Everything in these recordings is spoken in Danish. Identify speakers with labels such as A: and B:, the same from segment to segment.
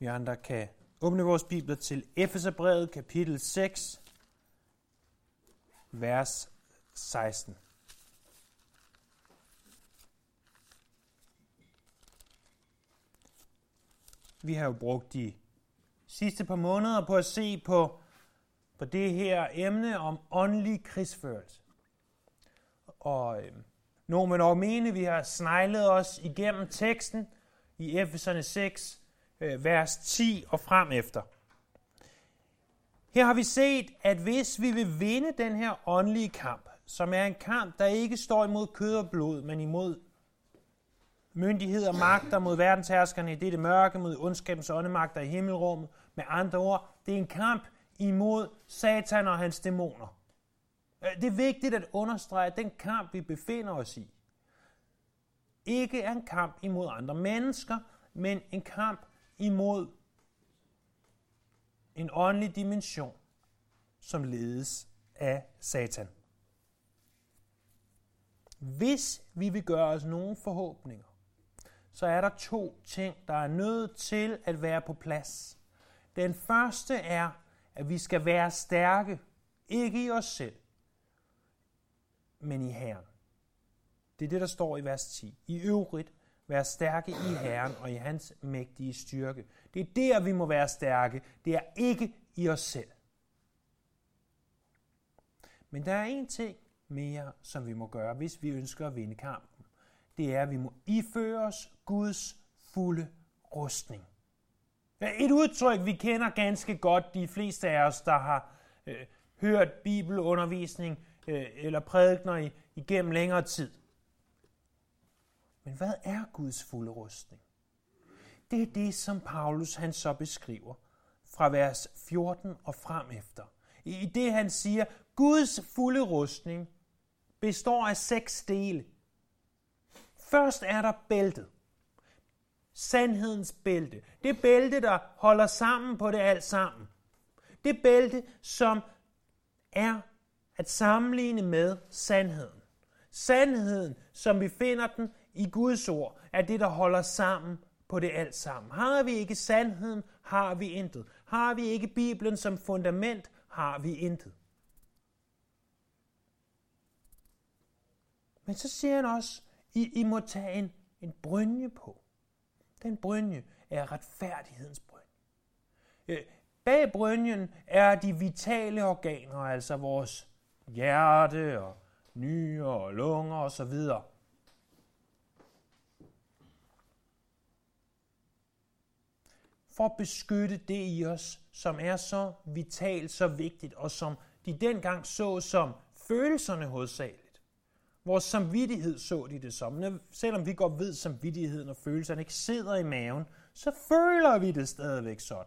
A: Vi andre kan åbne vores bibler til Efeserbrevet, kapitel 6, vers 16. Vi har jo brugt de sidste par måneder på at se på det her emne om åndelig krigsførelse. Og nogen vil nok mene, at vi har sneglet os igennem teksten i Efeserne 6, vers 10 og frem efter. Her har vi set, at hvis vi vil vinde den her åndelige kamp, som er en kamp, der ikke står imod kød og blod, men imod myndigheder og magter, mod verdensherskerne i dette mørke, mod ondskabens åndemagter i himmelrummet. Med andre ord, det er en kamp imod Satan og hans dæmoner. Det er vigtigt at understrege, at den kamp, vi befinder os i, ikke er en kamp imod andre mennesker, men en kamp imod en åndelig dimension, som ledes af Satan. Hvis vi vil gøre os nogle forhåbninger, så er der to ting, der er nødt til at være på plads. Den første er, at vi skal være stærke, ikke i os selv, men i Herren. Det er det, der står i vers 10. I øvrigt, vær stærke i Herren og i hans mægtige styrke. Det er der, vi må være stærke. Det er ikke i os selv. Men der er en ting mere, som vi må gøre, hvis vi ønsker at vinde kampen. Det er, at vi må iføre os Guds fulde rustning. Et udtryk, vi kender ganske godt, de fleste af os, der har hørt bibelundervisning eller prædikener igennem længere tid. Men hvad er Guds fulde rustning? Det er det, som Paulus han så beskriver fra vers 14 og frem efter. I det han siger, Guds fulde rustning består af 6 dele. Først er der bæltet. Sandhedens bælte. Det bælte, der holder sammen på det alt sammen. Det bælte, som er at sammenligne med sandheden. Sandheden, som vi finder den i Guds ord, er det, der holder sammen på det alt sammen. Har vi ikke sandheden, har vi intet. Har vi ikke Bibelen som fundament, har vi intet. Men så siger han også, I må tage en brynje på. Den brynje er retfærdighedens brynje. Bag brynjen er de vitale organer, altså vores hjerte og nyrer og lunger osv. For at beskytte det i os, som er så vitalt, så vigtigt, og som de dengang så som følelserne hovedsageligt. Vores samvittighed så de det som. Selvom vi godt ved, at samvittigheden og følelserne ikke sidder i maven, så føler vi det stadigvæk sådan.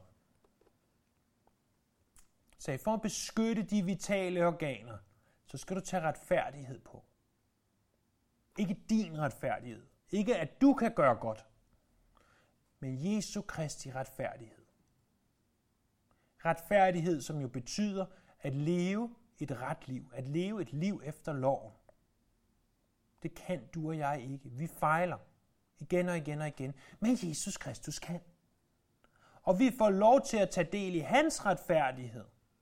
A: Så for at beskytte de vitale organer, så skal du tage retfærdighed på. Ikke din retfærdighed. Ikke at du kan gøre godt. Men Jesu Kristi retfærdighed. Retfærdighed, som jo betyder at leve et ret liv. At leve et liv efter loven. Det kan du og jeg ikke. Vi fejler igen og igen og igen. Men Jesus Kristus kan. Og vi får lov til at tage del i hans retfærdighed.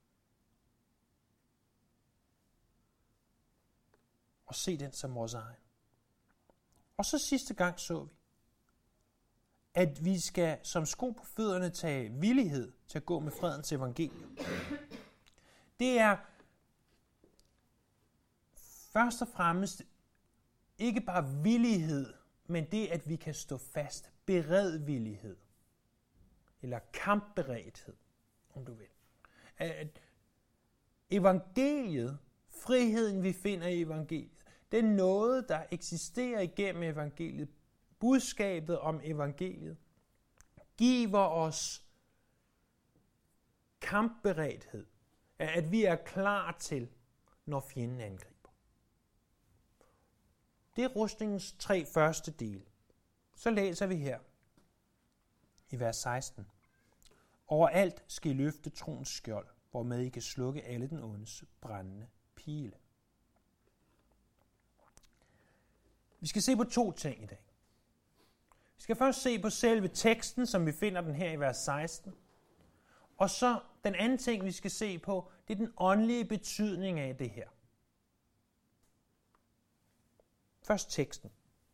A: Og se den som vores egen. Og så sidste gang så vi, at vi skal som sko på fødderne tage villighed til at gå med fredens evangelium. Det er først og fremmest ikke bare villighed, men det, at vi kan stå fast. Beredvillighed. Eller kampberedthed, om du vil. At evangeliet, friheden vi finder i evangeliet, det er noget, der eksisterer igennem evangeliet. Budskabet om evangeliet giver os kampberedthed. At vi er klar til, når fjenden angriber. Det er rustningens 3 første dele. Så læser vi her i vers 16. Overalt skal I løfte troens skjold, hvormed I kan slukke alle den ondes brændende pile. Vi skal se på 2 ting i dag. Vi skal først se på selve teksten, som vi finder den her i vers 16. Og så den anden ting, vi skal se på, det er den åndelige betydning af det her. Først teksten.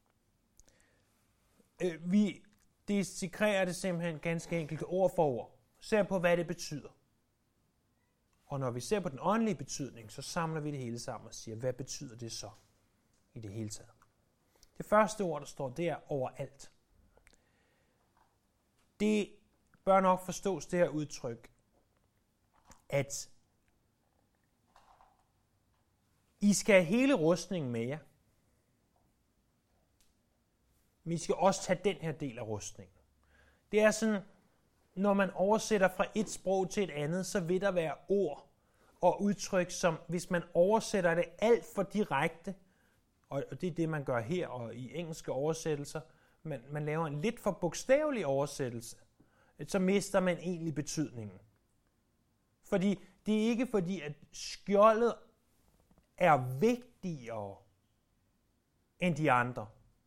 A: Vi dissekrerer det simpelthen ganske enkelt ord for ord. Ser på, hvad det betyder. Og når vi ser på den åndelige betydning, så samler vi det hele sammen og siger, hvad betyder det så i det hele taget? Det første ord, der står, det er overalt. Det bør nok forstås, det her udtryk, at I skal have hele rustningen med jer. Men I skal også tage den her del af rustningen. Det er sådan, når man oversætter fra et sprog til et andet, så vil der være ord og udtryk, som hvis man oversætter det alt for direkte, og det er det, man gør her og i engelske oversættelser, man laver en lidt for bogstavelig oversættelse, så mister man egentlig betydningen. Fordi det er ikke fordi, at skjoldet er vigtigere end de andre.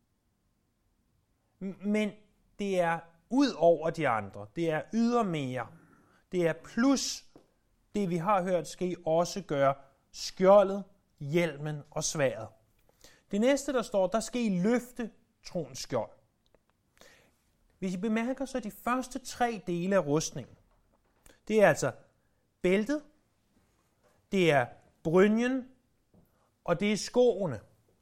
A: Men det er ud over de andre. Det er ydermere. Det er plus det, vi har hørt, skal I også gøre skjoldet, hjelmen og sværdet. Det næste, der står, der skal I løfte troens skjold. Hvis I bemærker, så de første 3 dele af rustningen. Det er altså bæltet, det er brynjen, og det er skoene.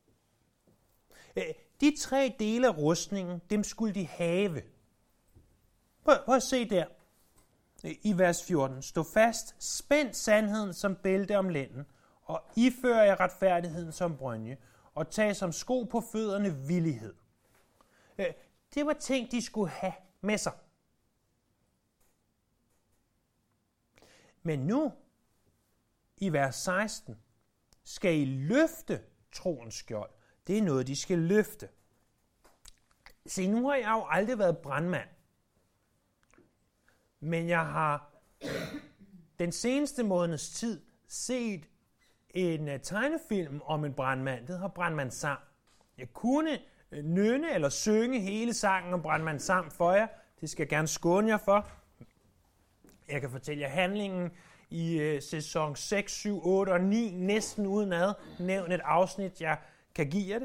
A: De 3 dele af rustningen, dem skulle de have. Prøv at se der. I vers 14. Stå fast, spænd sandheden som bælte om lænden, og ifør jer retfærdigheden som brynje, og tag som sko på fødderne villighed. Det var ting, de skulle have med sig. Men nu, i vers 16, skal I løfte troens skjold. Det er noget, de skal løfte. Se, nu har jeg jo aldrig været brandmand. Men jeg har den seneste måneds tid set en tegnefilm om en brandmand. Det hedder Brandmand Sam. Jeg kunne nynne eller synge hele sangen om Brandmand Sam for jer. Det skal jeg gerne skåne jer for. Jeg kan fortælle jer handlingen i sæson 6, 7, 8 og 9, næsten udenad. Nævn et afsnit, jeg kan give jer det.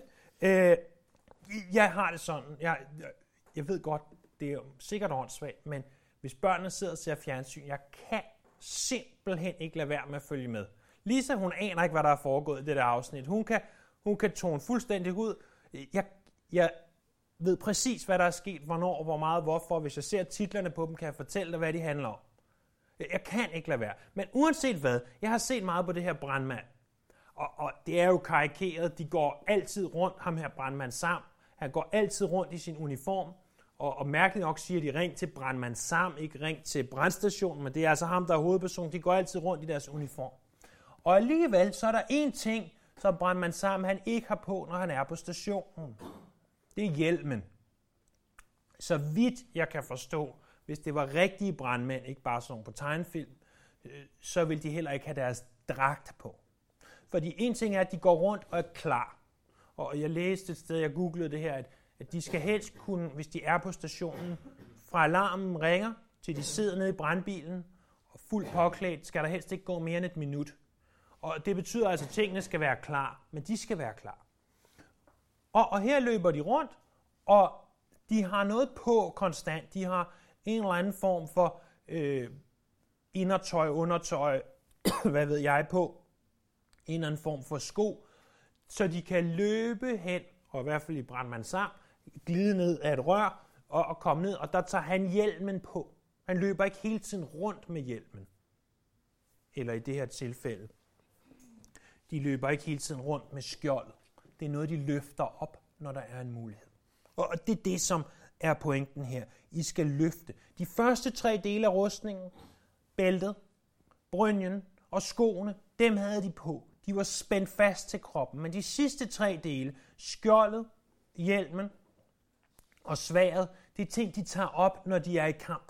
A: Jeg har det sådan. Jeg ved godt, det er sikkert åndssvagt, men hvis børnene sidder og ser fjernsyn, jeg kan simpelthen ikke lade være med at følge med. Lisa, hun aner ikke, hvad der er foregået i det der afsnit. Hun kan tone fuldstændig ud. Jeg ved præcis, hvad der er sket, hvornår, hvor meget, hvorfor. Hvis jeg ser titlerne på dem, kan jeg fortælle dig, hvad de handler om. Jeg kan ikke lade være. Men uanset hvad, jeg har set meget på det her brandmand. Og det er jo karikeret. De går altid rundt, ham her brandmand Sam. Han går altid rundt i sin uniform. Og mærkeligt nok siger de, ring til brandmand Sam, ikke ring til brandstationen, men det er altså ham, der er hovedpersonen. De går altid rundt i deres uniform. Og alligevel, så er der en ting, som brandmand Sam han ikke har på, når han er på stationen. Det er hjelmen. Så vidt jeg kan forstå, hvis det var rigtige brandmænd, ikke bare sådan på tegnefilm, så vil de heller ikke have deres dragt på. Fordi en ting er, at de går rundt og er klar. Og jeg læste et sted, jeg googlede det her, at de skal helst kunne, hvis de er på stationen, fra alarmen ringer, til de sidder nede i brandbilen, og fuldt påklædt, skal der helst ikke gå mere end 1 minut. Og det betyder altså, at tingene skal være klar, men de skal være klar. Og her løber de rundt, og de har noget på konstant. De har en eller anden form for indertøj, undertøj, hvad ved jeg på, en eller anden form for sko, så de kan løbe hen, og i hvert fald i brandmand Sam, glide ned af et rør og komme ned, og der tager han hjelmen på. Han løber ikke hele tiden rundt med hjelmen. Eller i det her tilfælde. De løber ikke hele tiden rundt med skjoldet. Det er noget, de løfter op, når der er en mulighed. Og det er det, som er pointen her. I skal løfte. De første 3 dele af rustningen, bæltet, brynjen og skoene, dem havde de på. De var spændt fast til kroppen. Men de sidste 3 dele, skjoldet, hjelmen og sværdet, det er ting, de tager op, når de er i kamp.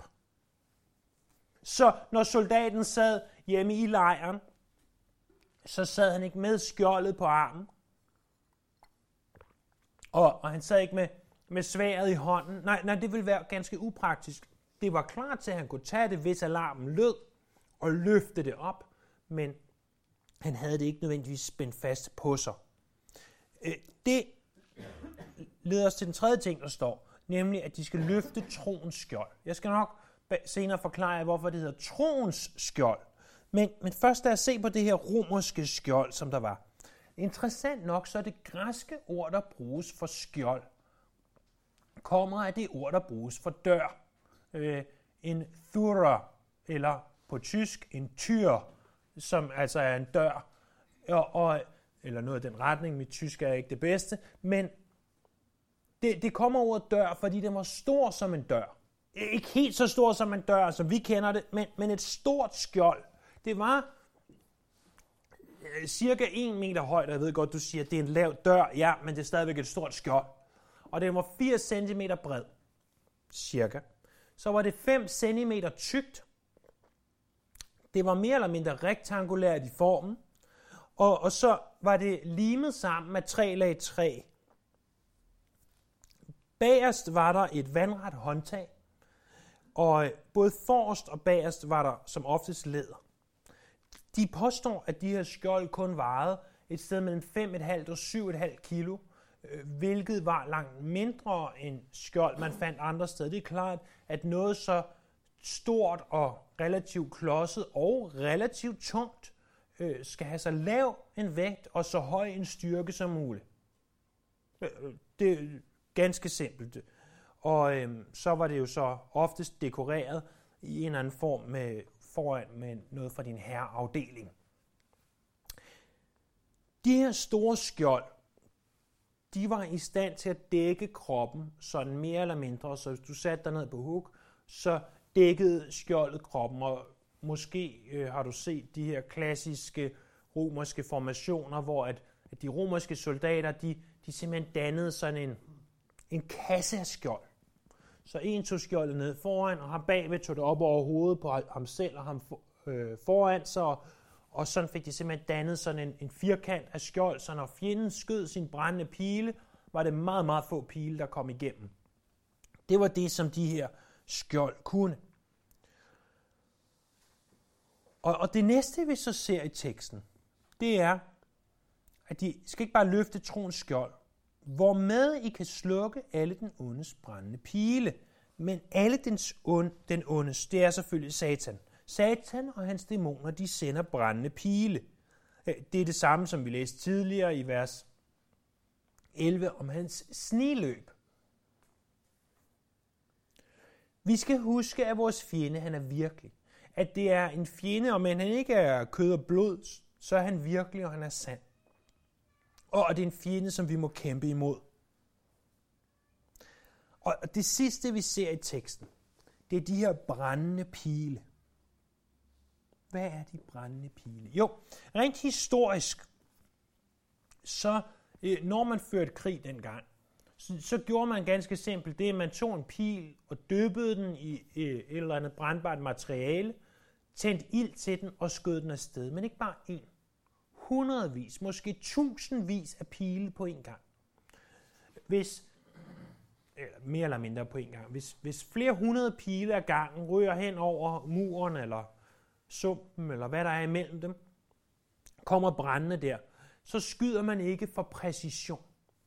A: Så når soldaten sad hjemme i lejren, så sad han ikke med skjoldet på armen. Og han sad ikke med sværdet i hånden. Nej, det ville være ganske upraktisk. Det var klart til, at han kunne tage det, hvis alarmen lød, og løfte det op, men han havde det ikke nødvendigvis spændt fast på sig. Det leder os til den tredje ting, der står, nemlig at de skal løfte troens skjold. Jeg skal nok senere forklare jer, hvorfor det hedder troens skjold. Men først lad os se på det her romerske skjold, som der var. Interessant nok, så er det græske ord, der bruges for skjold, kommer af det ord, der bruges for dør. En thura, eller på tysk en tyr, som altså er en dør, eller noget af den retning. Mit tysk er ikke det bedste, men det kommer ordet dør, fordi den var stor som en dør. Ikke helt så stor som en dør, som vi kender det, men et stort skjold. Det var cirka 1 meter højt, og jeg ved godt, du siger, at det er en lav dør, ja, men det er stadigvæk et stort skjold. Og den var 80 cm bred, cirka. Så var det 5 cm tykt. Det var mere eller mindre rektangulært i formen, og så var det limet sammen med 3 lag træ. Bagerst var der et vandret håndtag, og både forrest og bagerst var der som oftest læder. De påstår, at de her skjold kun vejede et sted mellem 5,5 og 7,5 kilo, hvilket var langt mindre end skjold, man fandt andre steder. Det er klart, at noget så stort og relativt klodset og relativt tungt skal have så lav en vægt og så høj en styrke som muligt. Det er ganske simpelt. Og så var det jo så oftest dekoreret i en eller anden form foran med noget fra din herreafdeling. De her store skjold, de var i stand til at dække kroppen sådan mere eller mindre, så hvis du satte dig ned på huk, så dækkede skjoldet kroppen, og måske har du set de her klassiske romerske formationer, hvor at de romerske soldater, de simpelthen dannede sådan en kasse af skjold. Så en tog skjoldet ned foran, og ham bagved tog det op over hovedet på ham selv og ham foran sig, og sådan fik de simpelthen dannet sådan en firkant af skjold, så når fjenden skød sin brændende pile, var det meget, meget få pile, der kom igennem. Det var det, som de her skjold kunne. Og det næste, vi så ser i teksten, det er, at de skal ikke bare løfte troens skjold, hvormed I kan slukke alle den ondes brændende pile. Men alle den ondes, det er selvfølgelig Satan. Satan og hans dæmoner, de sender brændende pile. Det er det samme, som vi læste tidligere i vers 11 om hans sniløb. Vi skal huske, at vores fjende, han er virkelig. At det er en fjende, og men han ikke er kød og blod, så er han virkelig, og han er sand. Og det er en fjende, som vi må kæmpe imod. Og det sidste, vi ser i teksten, det er de her brændende pile. Hvad er de brændende pile? Jo, rent historisk, så når man førte krig dengang, så gjorde man ganske simpelt det, at man tog en pil og dyppede den i et eller andet brændbart materiale, tændte ild til den og skød den afsted. Men ikke bare én. Hundredvis, måske tusindvis af pile på en gang. Eller mere eller mindre på en gang. Hvis flere hundrede pile ad gangen rører hen over muren eller sumpen, eller hvad der er imellem dem, kommer brændende der, så skyder man ikke for præcision.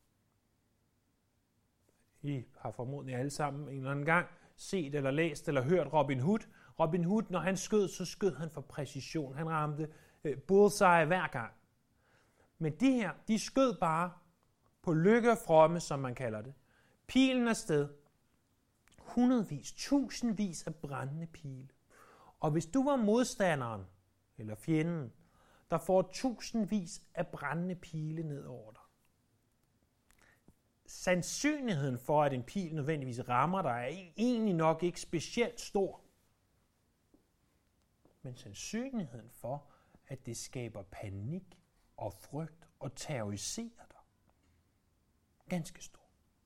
A: I har formodentlig alle sammen en eller anden gang set eller læst eller hørt Robin Hood. Robin Hood, når han skød, så skød han for præcision. Han ramte bullseye hver gang. Men de her, de skød bare på lykke og fromme, som man kalder det. Pilen afsted. Hundredvis, tusindvis af brændende pile. Og hvis du var modstanderen, eller fjenden, der får tusindvis af brændende pile ned over dig. Sandsynligheden for, at en pil nødvendigvis rammer dig, er egentlig nok ikke specielt stor. Men sandsynligheden for, at det skaber panik og frygt og terroriserer dig, ganske stor.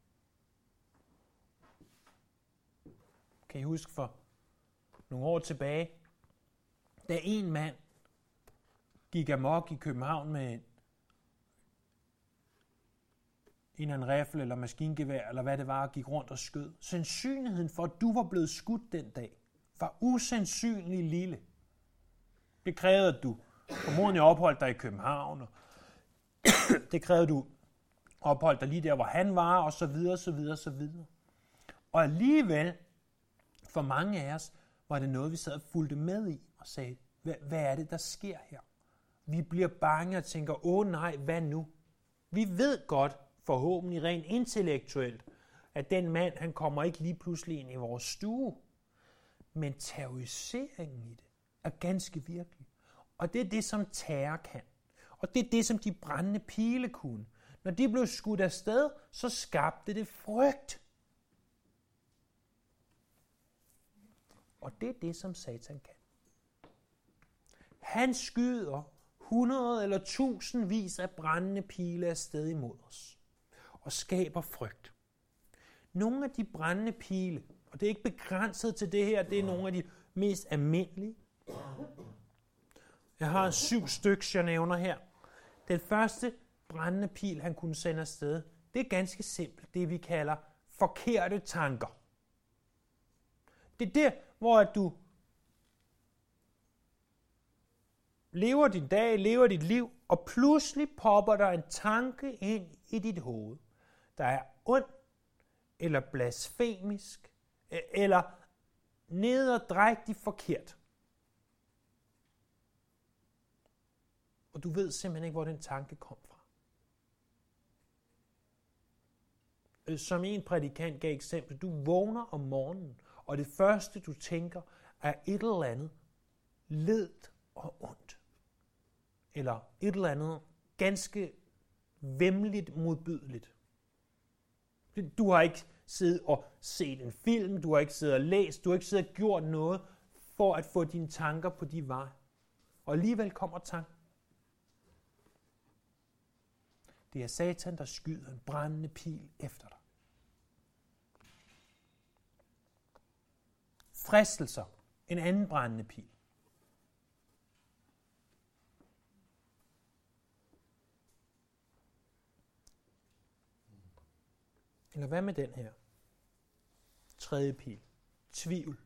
A: Kan I huske for nogle år tilbage, da en mand gik amok i København med en af en riffel eller maskingevær, eller hvad det var, og gik rundt og skød. Sandsynligheden for, at du var blevet skudt den dag, var usandsynlig lille. Det krævede, at du formodentlig opholdt dig i København, og det krævede, at du opholdt dig lige der, hvor han var, og så videre, så videre, så videre. Og alligevel, for mange af os, var det noget, vi sad og fulgte med i, og sagde, hvad er det, der sker her? Vi bliver bange og tænker, nej, hvad nu? Vi ved godt, forhåbentlig rent intellektuelt, at den mand, han kommer ikke lige pludselig ind i vores stue. Men terroriseringen i det er ganske virkelig. Og det er det, som terror kan. Og det er det, som de brændende pile kunne. Når de blev skudt afsted, så skabte det frygt. Og det er det, som Satan kan. Han skyder 100 eller tusindvis af brændende pile afsted imod os. Og skaber frygt. Nogle af de brændende pile, og det er ikke begrænset til det her, det er nogle af de mest almindelige. Jeg har 7 stykker, jeg nævner her. Den første brændende pil, han kunne sende afsted, det er ganske simpelt, det vi kalder forkerte tanker. Det er der, hvor du lever din dag, lever dit liv, og pludselig popper der en tanke ind i dit hoved, der er ond, eller blasfemisk, eller nederdrægtigt forkert. Og du ved simpelthen ikke, hvor den tanke kom fra. Som en prædikant gav eksempel, du vågner om morgenen, og det første du tænker er et eller andet ledt og ondt. Eller et eller andet ganske væmmeligt modbydeligt. Du har ikke siddet og set en film, du har ikke siddet og læst, du har ikke siddet og gjort noget for at få dine tanker på de veje. Og alligevel kommer tanken. Det er Satan, der skyder en brændende pil efter dig. Fristelser. En anden brændende pil. Eller hvad med den her? Tredje pil. Tvivl.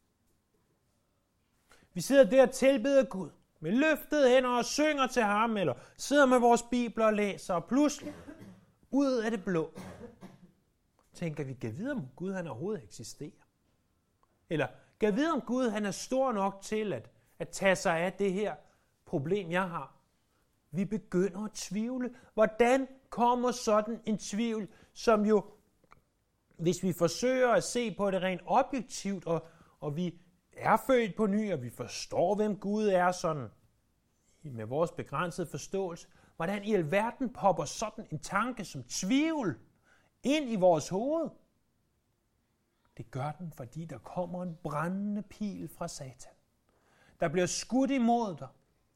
A: Vi sidder der og tilbeder Gud med løftede hænder og synger til ham, eller sidder med vores bibler og læser, og pludselig, ud af det blå, tænker vi, kan vide om Gud han overhovedet eksisterer? Eller kan vide om Gud han er stor nok til at tage sig af det her problem, jeg har? Vi begynder at tvivle. Hvordan kommer sådan en tvivl, som jo, hvis vi forsøger at se på det rent objektivt, og vi er født på ny, og vi forstår, hvem Gud er sådan, med vores begrænsede forståelse, hvordan i alverden popper sådan en tanke som tvivl ind i vores hoved? Det gør den, fordi der kommer en brændende pil fra Satan. Der bliver skudt imod dig.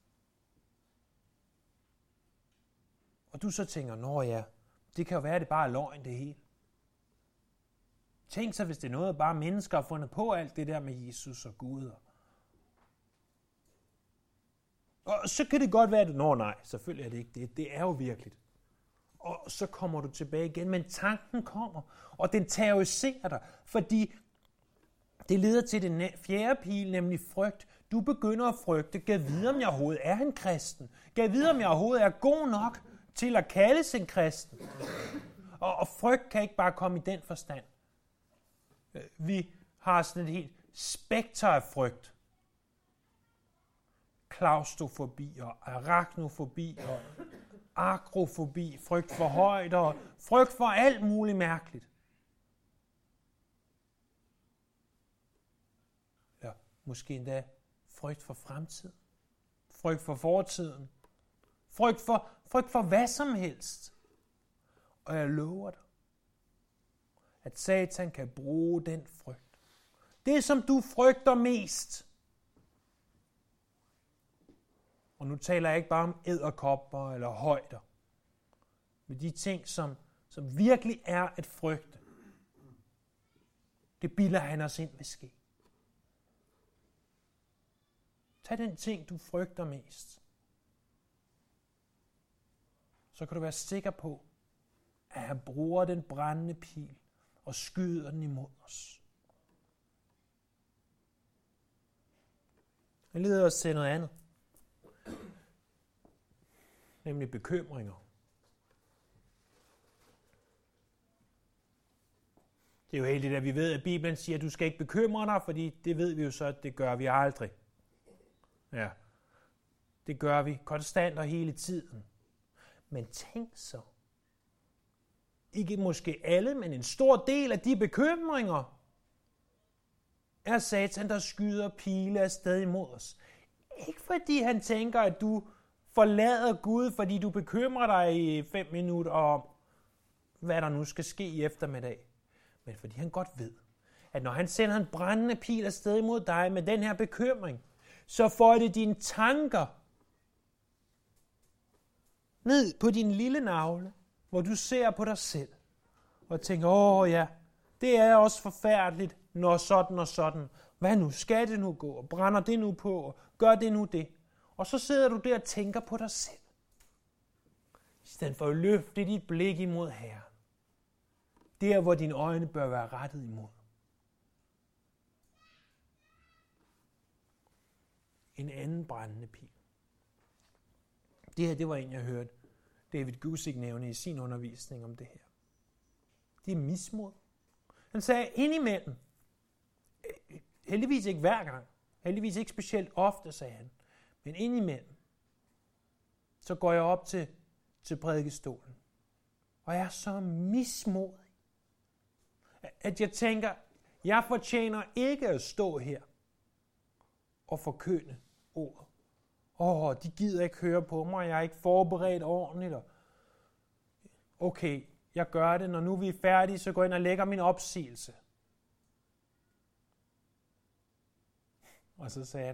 A: Og du så tænker, nå ja, det kan jo være, at det bare er løgn det hele. Tænk så, hvis det er noget, bare mennesker har fundet på alt det der med Jesus og Gud. Og så kan det godt være, at nej, selvfølgelig er det ikke det. Det er jo virkeligt. Og så kommer du tilbage igen, men tanken kommer, og den terroriserer dig, fordi det leder til den fjerde pil, nemlig frygt. Du begynder at frygte, kan vide, om jeg overhovedet er en kristen? Kan vide, om jeg overhovedet er god nok til at kaldes en kristen? Og frygt kan ikke bare komme i den forstand. Vi har sådan et helt spekter af frygt. Klaustrofobi og arachnofobi og akrofobi, frygt for højder og frygt for alt muligt mærkeligt. Ja, måske endda frygt for fremtiden, frygt for fortiden, frygt for hvad som helst. Og jeg lover dig, at Satan kan bruge den frygt. Det, som du frygter mest. Og nu taler jeg ikke bare om edderkopper eller højder. Men de ting, som virkelig er at frygte. Det bilder han os ind vil ske. Tag den ting, du frygter mest. Så kan du være sikker på, at han bruger den brændende pil og skyder den imod os. Det leder os til noget andet. Nemlig bekymringer. Det er jo heldigt, at vi ved, at Bibelen siger, at du skal ikke bekymre dig, fordi det ved vi jo så, at det gør vi aldrig. Ja, det gør vi konstant og hele tiden. Men tænk så, ikke måske alle, men en stor del af de bekymringer, er Satan, der skyder pile afsted imod os. Ikke fordi han tænker, at du forlader Gud, fordi du bekymrer dig i 5 minutter om, hvad der nu skal ske i eftermiddag. Men fordi han godt ved, at når han sender en brændende pil afsted imod dig med den her bekymring, så får det dine tanker ned på din lille navle, hvor du ser på dig selv og tænker, ja, det er også forfærdeligt, når sådan og sådan. Hvad nu? Skal det nu gå? Brænder det nu på? Gør det nu det? Og så sidder du der og tænker på dig selv. I stedet for at løfte dit blik imod Herren. Der, hvor dine øjne bør være rettet imod. En anden brændende pil. Det her, det var en, jeg hørte David Guzik nævne i sin undervisning om det her. Det er mismod. Han sagde indimellem, heldigvis ikke hver gang, heldigvis ikke specielt ofte, sagde han, men indimellem, så går jeg op til prædikestolen, og jeg er så mismodig, at jeg tænker, jeg fortjener ikke at stå her og forkynde ordet. De gider ikke høre på mig, jeg er ikke forberedt ordentligt. Okay, jeg gør det, når nu vi er færdige, så går jeg ind og lægger min opsigelse. Og så sagde han,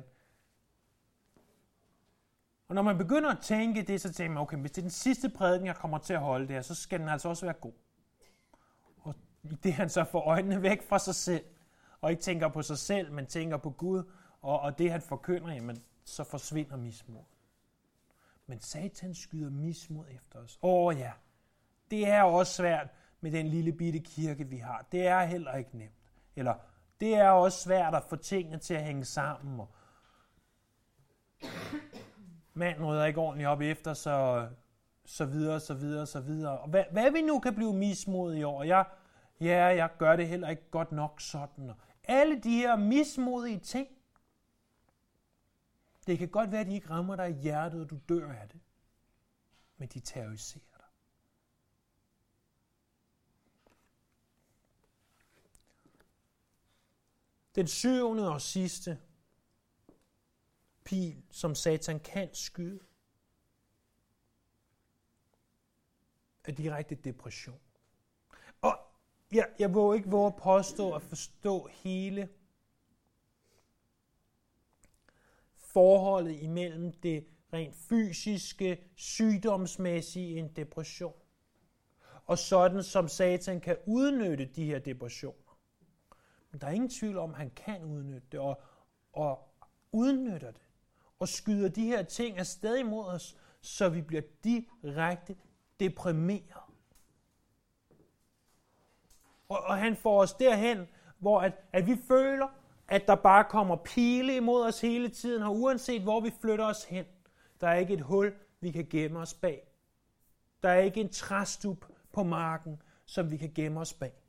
A: og når man begynder at tænke det, så tænker man, okay, hvis det er den sidste prædiken, jeg kommer til at holde det her, så skal den altså også være god. Og det han så får øjnene væk fra sig selv, og ikke tænker på sig selv, men tænker på Gud, og det han forkynder, jamen, så forsvinder mismod. Men Satan skyder mismod efter os. Ja, det er også svært med den lille bitte kirke, vi har. Det er heller ikke nemt. Eller, det er også svært at få tingene til at hænge sammen. Og manden rydder ikke ordentligt op efter, så videre. Og hvad vi nu kan blive mismodige over. Jeg gør det heller ikke godt nok sådan. Og alle de her mismodige ting, det kan godt være, at de ikke rammer dig i hjertet, og du dør af det. Men de terroriserer dig. Den 7. og sidste pil, som Satan kan skyde, er direkte depression. Og jeg vil ikke våge at påstå at forstå hele forholdet imellem det rent fysiske, sygdomsmæssige i en depression, og sådan som Satan kan udnytte de her depressioner. Men der er ingen tvivl om, at han kan udnytte det, og udnytter det, og skyder de her ting afsted imod os, så vi bliver direkte deprimeret. Og han får os derhen, hvor at vi føler, at der bare kommer pile imod os hele tiden, og uanset hvor vi flytter os hen, der er ikke et hul, vi kan gemme os bag. Der er ikke en træstup på marken, som vi kan gemme os bag.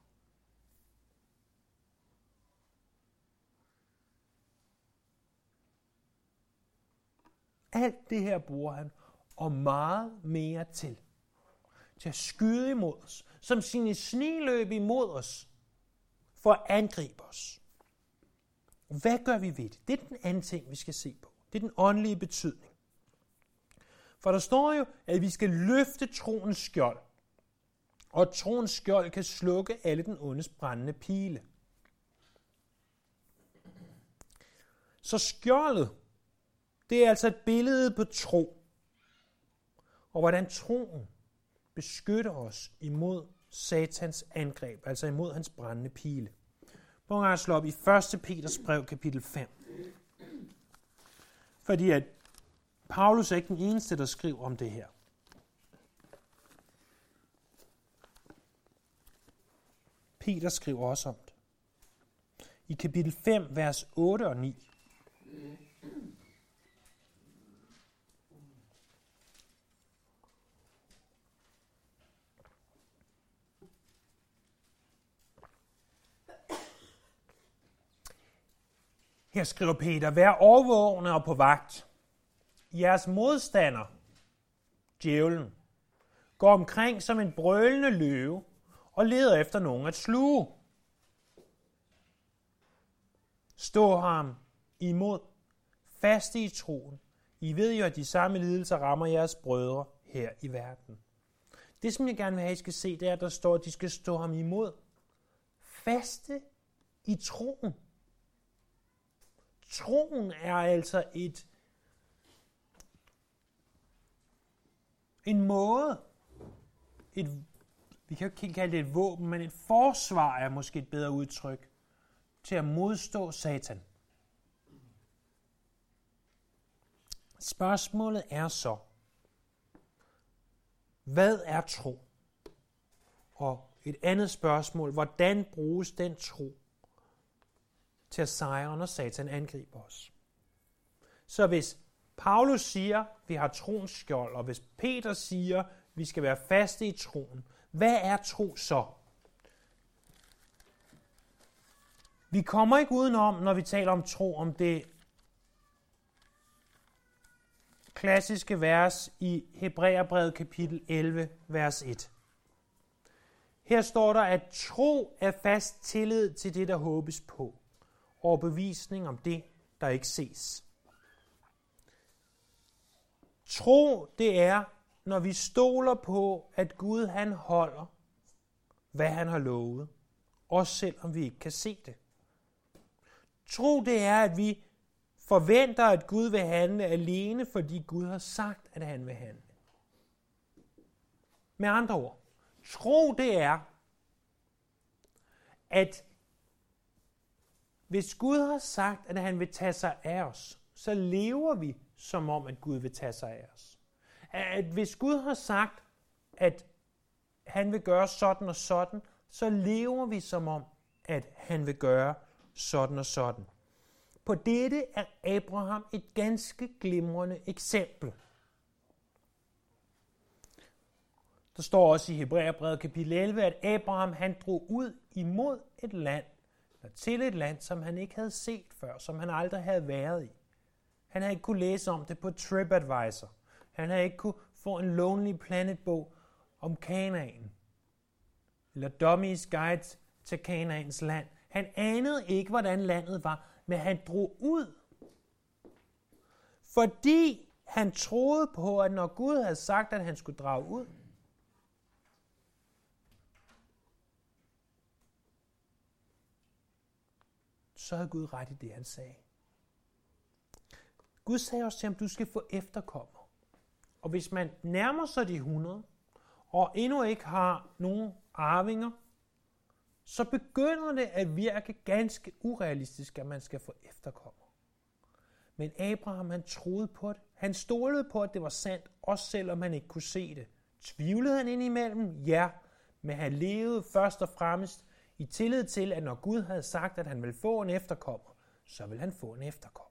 A: Alt det her bruger han, og meget mere til at skyde imod os, som sine sniløb imod os, for at angribe os. Hvad gør vi ved det? Det er den anden ting, vi skal se på. Det er den åndelige betydning. For der står jo, at vi skal løfte troens skjold, og troens skjold kan slukke alle den ondes brændende pile. Så skjoldet, det er altså et billede på tro, og hvordan troen beskytter os imod Satans angreb, altså imod hans brændende pile. Prøv at slå op i 1. Peters brev, kapitel 5. Fordi at Paulus er ikke den eneste, der skriver om det her. Peter skriver også om det. I kapitel 5, vers 8 og 9. Her skriver Peter, vær overvågne og på vagt. Jeres modstander, djævlen, går omkring som en brølende løve og leder efter nogen at sluge. Stå ham imod, faste i troen. I ved jo, at de samme lidelser rammer jeres brødre her i verden. Det, som jeg gerne vil have, I skal se, det er, at der står, at de skal stå ham imod. Faste i troen. Troen er altså en måde, vi kan jo ikke kalde det et våben, men et forsvar er måske et bedre udtryk, til at modstå Satan. Spørgsmålet er så, hvad er tro? Og et andet spørgsmål, hvordan bruges den tro til at sejre, når Satan angriber os? Så hvis Paulus siger, vi har troens skjold, og hvis Peter siger, vi skal være faste i troen, hvad er tro så? Vi kommer ikke udenom, når vi taler om tro, om det klassiske vers i Hebræerbrevet kapitel 11, vers 1. Her står der, at tro er fast tillid til det, der håbes på, og bevisning om det, der ikke ses. Tro, det er, når vi stoler på, at Gud han holder, hvad han har lovet, også selvom vi ikke kan se det. Tro, det er, at vi forventer, at Gud vil handle alene, fordi Gud har sagt, at han vil handle. Med andre ord, tro, det er, at hvis Gud har sagt, at han vil tage sig af os, så lever vi som om, at Gud vil tage sig af os. At hvis Gud har sagt, at han vil gøre sådan og sådan, så lever vi som om, at han vil gøre sådan og sådan. På dette er Abraham et ganske glimrende eksempel. Der står også i Hebræerbrevet kapitel 11, at Abraham han drog ud imod et land, eller til et land, som han ikke havde set før, som han aldrig havde været i. Han havde ikke kunne læse om det på TripAdvisor. Han havde ikke kunne få en Lonely Planet-bog om Kanaan, eller Dummy's Guide til Kanaans land. Han anede ikke, hvordan landet var, men han drog ud. Fordi han troede på, at når Gud havde sagt, at han skulle drage ud, så havde Gud ret i det, han sagde. Gud sagde også til ham, du skal få efterkommere. Og hvis man nærmer sig de 100, og endnu ikke har nogen arvinger, så begynder det at virke ganske urealistisk, at man skal få efterkommere. Men Abraham, han troede på det. Han stolede på, at det var sandt, også selvom han ikke kunne se det. Tvivlede han indimellem? Ja, men han levede først og fremmest i tillid til, at når Gud havde sagt, at han ville få en efterkommer, så vil han få en efterkommer.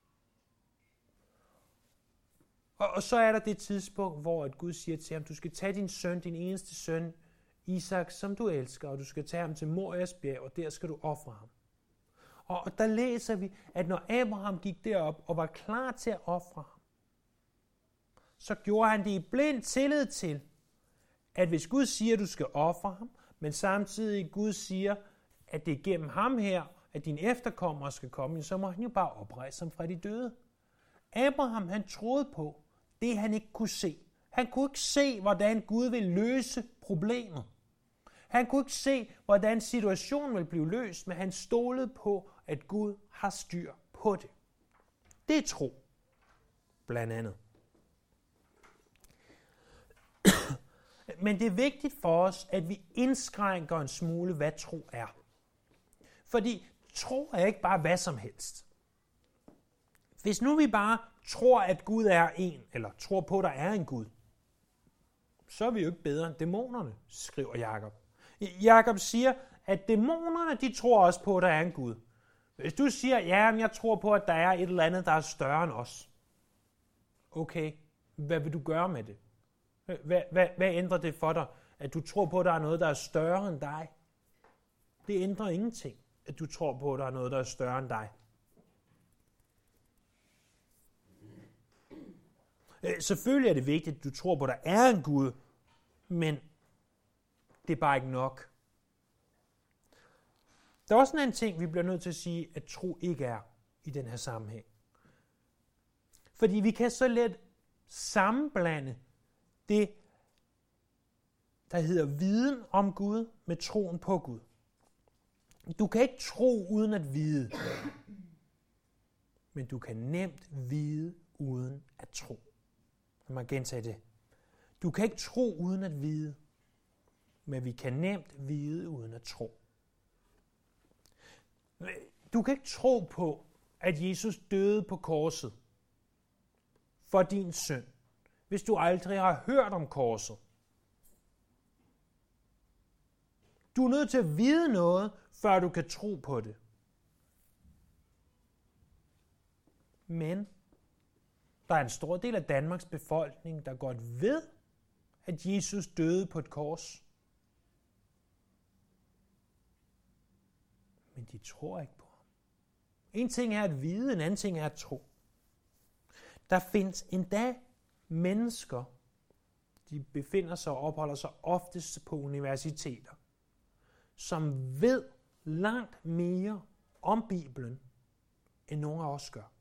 A: Og så er der det tidspunkt, hvor at Gud siger til ham, du skal tage din søn, din eneste søn, Isak, som du elsker, og du skal tage ham til Morias bjerg, og der skal du ofre ham. Og der læser vi, at når Abraham gik derop og var klar til at ofre ham, så gjorde han det i blind tillid til, at hvis Gud siger, at du skal ofre ham, men samtidig Gud siger, at det er gennem ham her, at dine efterkommere skal komme, så må han jo bare oprejse ham fra de døde. Abraham, han troede på det, han ikke kunne se. Han kunne ikke se, hvordan Gud vil løse problemet. Han kunne ikke se, hvordan situationen vil blive løst, men han stolede på, at Gud har styr på det. Det er tro, blandt andet. Men det er vigtigt for os, at vi indskrænker en smule, hvad tro er. Fordi tro er ikke bare hvad som helst. Hvis nu vi bare tror, at Gud er en, eller tror på, at der er en Gud, så er vi jo ikke bedre end dæmonerne, skriver Jakob. Jakob siger, at dæmonerne, de tror også på, at der er en Gud. Hvis du siger, ja, men jeg tror på, at der er et eller andet, der er større end os. Okay, hvad vil du gøre med det? Hvad ændrer det for dig, at du tror på, at der er noget, der er større end dig? Det ændrer ingenting, at du tror på, at der er noget, der er større end dig. Selvfølgelig er det vigtigt, at du tror på, at der er en Gud, men det er bare ikke nok. Der er også en anden ting, vi bliver nødt til at sige, at tro ikke er i den her sammenhæng. Fordi vi kan så let sammenblande det, der hedder viden om Gud, med troen på Gud. Du kan ikke tro uden at vide, men du kan nemt vide uden at tro. Lad mig gentage det. Du kan ikke tro uden at vide, men vi kan nemt vide uden at tro. Du kan ikke tro på, at Jesus døde på korset for din synd, hvis du aldrig har hørt om korset. Du er nødt til at vide noget, før du kan tro på det. Men der er en stor del af Danmarks befolkning, der godt ved, at Jesus døde på et kors. Men de tror ikke på ham. En ting er at vide, en anden ting er at tro. Der findes endda mennesker, de befinder sig og opholder sig oftest på universiteter, som ved langt mere om Bibelen, end nogen af os gør.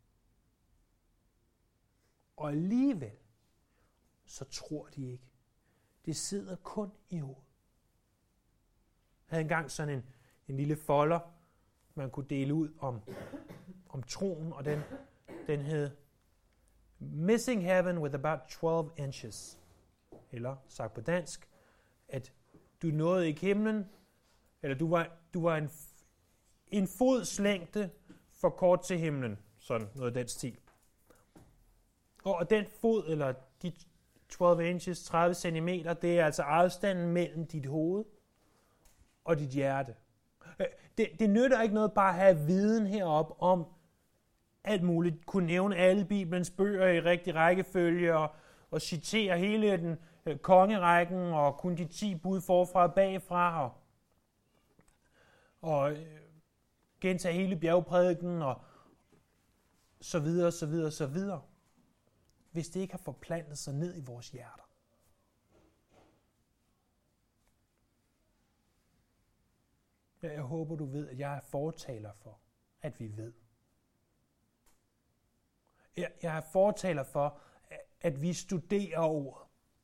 A: Og alligevel, så tror de ikke. Det sidder kun i hovedet. Jeg havde engang sådan en lille folder, man kunne dele ud om troen, og den hed Missing Heaven with about 12 inches. Eller sagt på dansk, at du nåede ikke himlen, eller du var en fods længde for kort til himlen. Sådan noget af den stil. Og den fod, eller de 12 inches, 30 cm, det er altså afstanden mellem dit hoved og dit hjerte. Det nytter ikke noget bare at have viden heroppe om alt muligt, kunne nævne alle Bibelens bøger i rigtig rækkefølge, og citere hele den kongerækken, og kun de 10 bud forfra og bagfra, og gentage hele bjergprædiken, og så videre, så videre, så videre. Hvis det ikke har forplantet sig ned i vores hjerter. Jeg håber, du ved, at jeg er fortaler for, at vi ved. Jeg er fortaler for, at vi studerer ordet.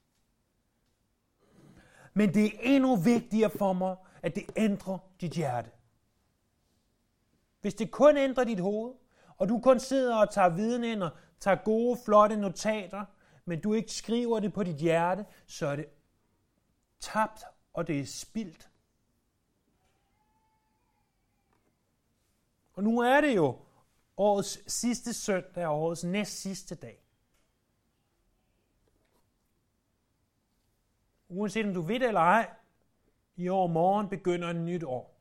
A: Men det er endnu vigtigere for mig, at det ændrer dit hjerte. Hvis det kun ændrer dit hoved, og du kun sidder og tager viden ind og tager gode, flotte notater, men du ikke skriver det på dit hjerte, så er det tabt, og det er spildt. Og nu er det jo årets sidste søndag og årets næst sidste dag. Uanset om du ved det eller ej, i morgen begynder et nyt år.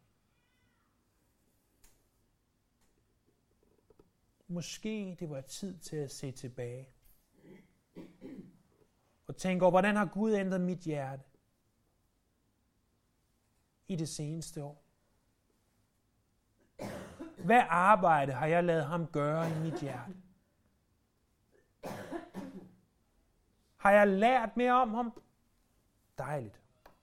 A: Måske det var tid til at se tilbage. Og tænke over, hvordan har Gud ændret mit hjerte i det seneste år? Hvad arbejde har jeg ladet ham gøre i mit hjerte? Har jeg lært mere om ham? Dejligt.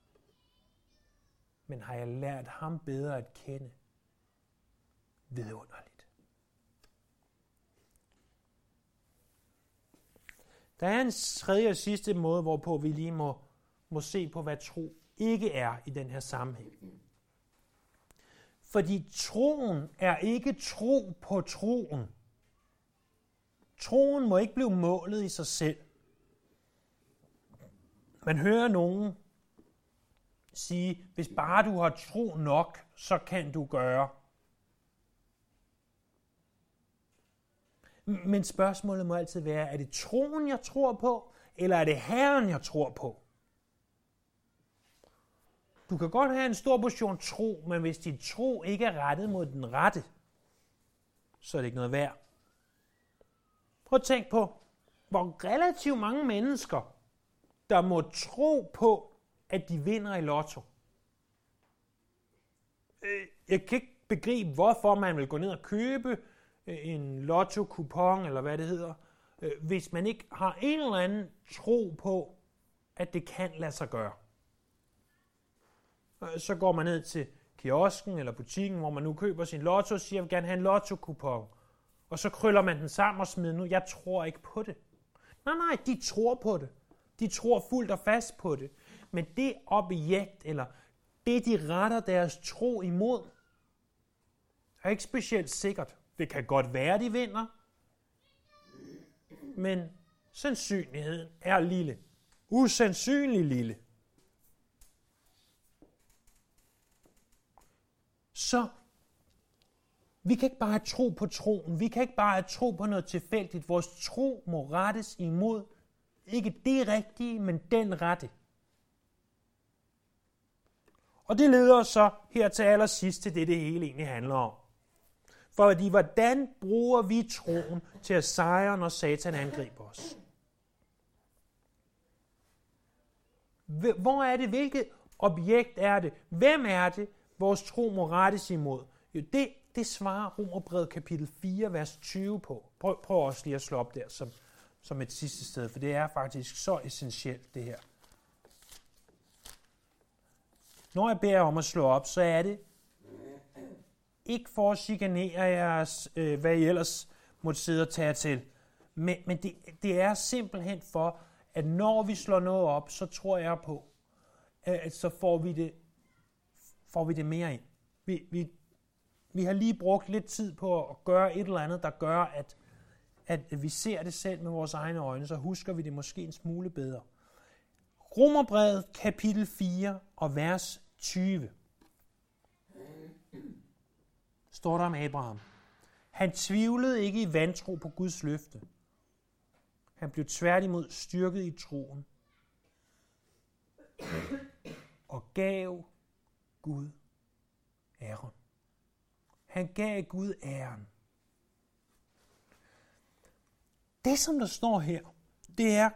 A: Men har jeg lært ham bedre at kende? Vidunderligt. Der er en tredje og sidste måde, hvorpå vi lige må se på, hvad tro ikke er i den her sammenhæng. Fordi troen er ikke tro på troen. Troen må ikke blive målet i sig selv. Man hører nogen sige, hvis bare du har tro nok, så kan du gøre. Men spørgsmålet må altid være, er det troen, jeg tror på, eller er det Herren, jeg tror på? Du kan godt have en stor portion tro, men hvis din tro ikke er rettet mod den rette, så er det ikke noget værd. Prøv at tænk på, hvor relativt mange mennesker, der må tro på, at de vinder i lotto. Jeg kan ikke begribe, hvorfor man vil gå ned og købe en lotto-kupon, eller hvad det hedder, hvis man ikke har en eller anden tro på, at det kan lade sig gøre. Så går man ned til kiosken eller butikken, hvor man nu køber sin lotto, og siger, jeg vil gerne have en lotto-kupon. Og så krøller man den sammen og smider nu, jeg tror ikke på det. Nej, de tror på det. De tror fuldt og fast på det. Men det objekt, eller det de retter deres tro imod, er ikke specielt sikkert. Det kan godt være, de vinder, men sandsynligheden er lille. Usandsynlig lille. Så vi kan ikke bare have tro på troen. Vi kan ikke bare have tro på noget tilfældigt. Vores tro må rettes imod ikke det rigtige, men den rette. Og det leder os så her til allersidst til det hele egentlig handler om. Fordi hvordan bruger vi troen til at sejre, når Satan angriber os? Hvor er det? Hvilket objekt er det? Hvem er det, vores tro må rettes imod? Jo, det svarer Romerbrevet kapitel 4, vers 20 på. Prøv også lige at slå op der som et sidste sted, for det er faktisk så essentielt, det her. Når jeg beder om at slå op, så er det ikke for at chikanere jeres, hvad I ellers måtte sidde og tage til. Men det er simpelthen for, at når vi slår noget op, så tror jeg på, at så får vi det mere ind. Vi har lige brugt lidt tid på at gøre et eller andet, der gør, at vi ser det selv med vores egne øjne, så husker vi det måske en smule bedre. Romerbrevet kapitel 4 og vers 20. Står der om Abraham. Han tvivlede ikke i vantro på Guds løfte. Han blev tværtimod styrket i troen og gav Gud æren. Han gav Gud æren. Det, som der står her, det er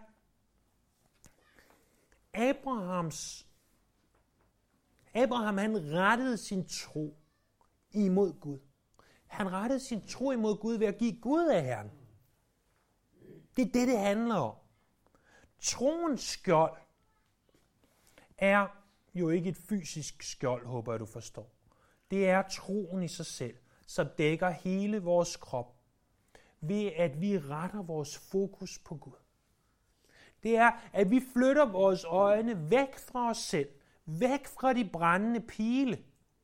A: Abraham, han rettede sin tro imod Gud. Han rettede sin tro imod Gud ved at give Gud æren. Det er det handler om. Troens skjold er jo ikke et fysisk skjold, håber jeg, du forstår. Det er troen i sig selv, som dækker hele vores krop, ved at vi retter vores fokus på Gud. Det er, at vi flytter vores øjne væk fra os selv, væk fra de brændende pile,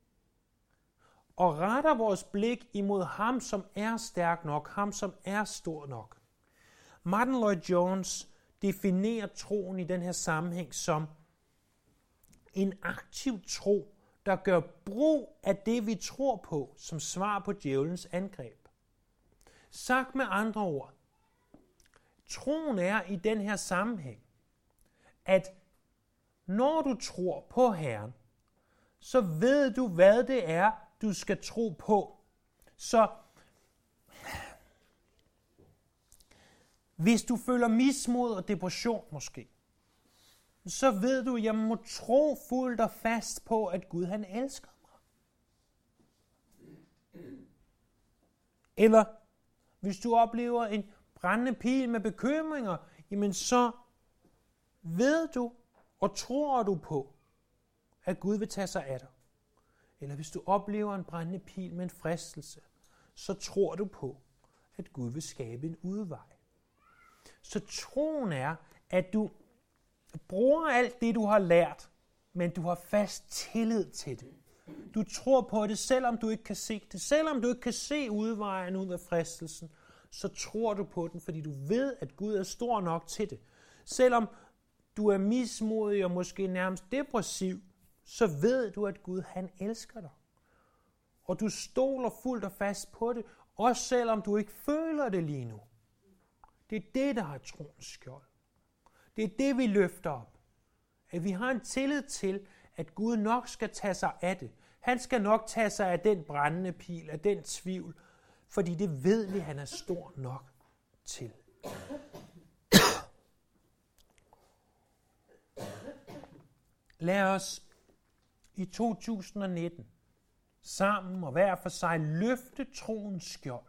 A: og retter vores blik imod ham, som er stærk nok, ham, som er stor nok. Martin Lloyd-Jones definerer troen i den her sammenhæng som en aktiv tro, der gør brug af det, vi tror på, som svar på djævelens angreb. Sagt med andre ord, troen er i den her sammenhæng, at når du tror på Herren, så ved du, hvad det er, du skal tro på. Så hvis du føler mismod og depression måske, så ved du, at jeg må tro fuldt og fast på, at Gud han elsker mig. Eller hvis du oplever en brændende pil med bekymringer, jamen så ved du og tror du på, at Gud vil tage sig af dig. Eller hvis du oplever en brændende pil med en fristelse, så tror du på, at Gud vil skabe en udvej. Så troen er, at du bruger alt det, du har lært, men du har fast tillid til det. Du tror på det, selvom du ikke kan se det. Selvom du ikke kan se udvejen ud af fristelsen, så tror du på den, fordi du ved, at Gud er stor nok til det. Selvom du er mismodig og måske nærmest depressiv, så ved du, at Gud han elsker dig. Og du stoler fuldt og fast på det, også selvom du ikke føler det lige nu. Det er det, der har troens skjold. Det er det, vi løfter op. At vi har en tillid til, at Gud nok skal tage sig af det. Han skal nok tage sig af den brændende pil, af den tvivl, fordi det ved vi, han er stor nok til. Lad os i 2019 sammen og hver for sig løfte troens skjold.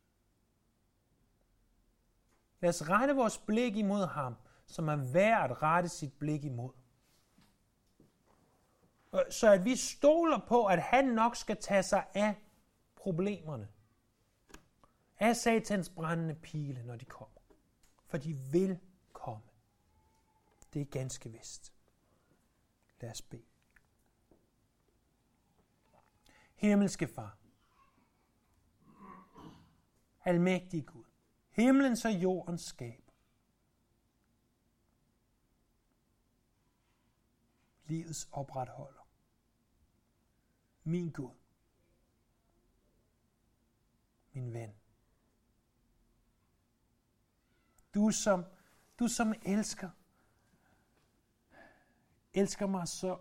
A: Lad os rette vores blik imod ham, som er værd at rette sit blik imod. Så at vi stoler på, at han nok skal tage sig af problemerne. Af Satans brændende pile, når de kommer. For de vil komme. Det er ganske vist. Lad os bede. Himmelske Far, almægtige Gud, himlens og jordens skaber, livets opretholder, min Gud, min ven, du som elsker mig så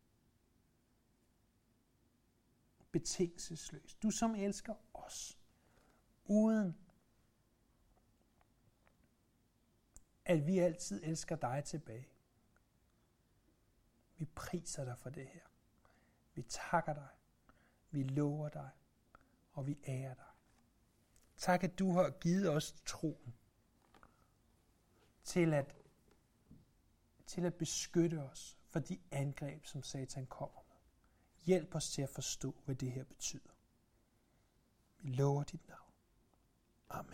A: betingelsesløst. Du som elsker os, uden at vi altid elsker dig tilbage. Vi priser dig for det her. Vi takker dig. Vi lover dig. Og vi ærer dig. Tak, at du har givet os troen til at beskytte os for de angreb, som Satan kommer med. Hjælp os til at forstå, hvad det her betyder. Vi lover dit navn.